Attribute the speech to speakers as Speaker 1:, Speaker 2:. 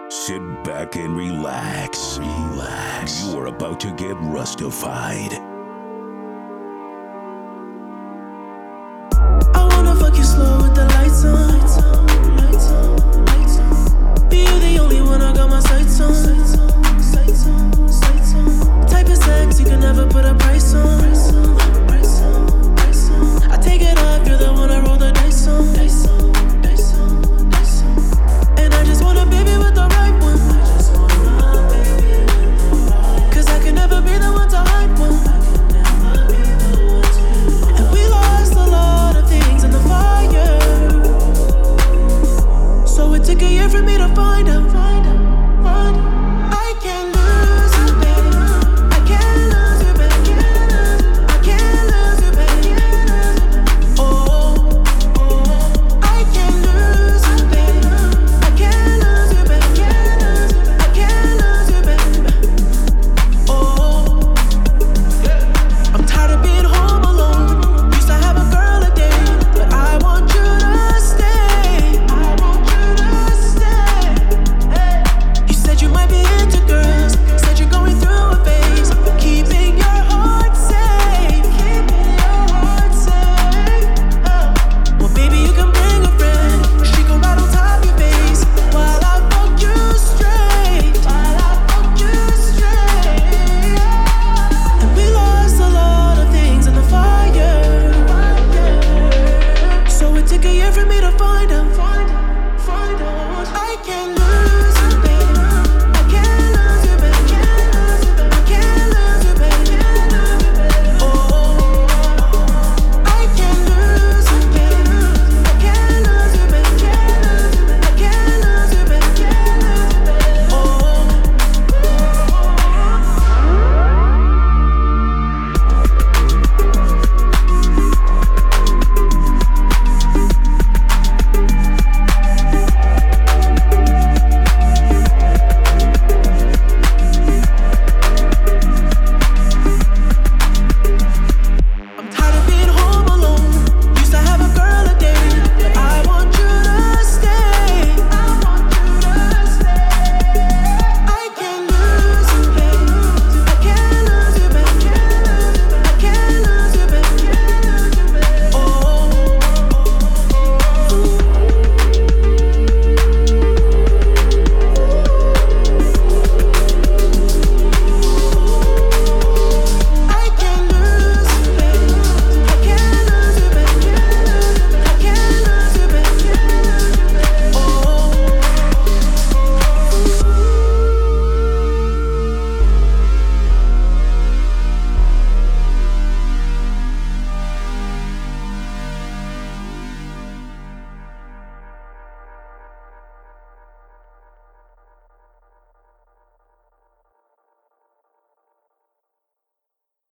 Speaker 1: Sit back and relax. Relax. You are about to get rustified.
Speaker 2: I wanna fuck you slow with the lights on. Be you the only one I got my sights on. Type of sex you can never put a price on. I take it off, you're the one I roll the dice on. And I just want a baby with the right one. Cause I can never be the one to hide one. And we lost a lot of things in the fire. So it took a year for me to find out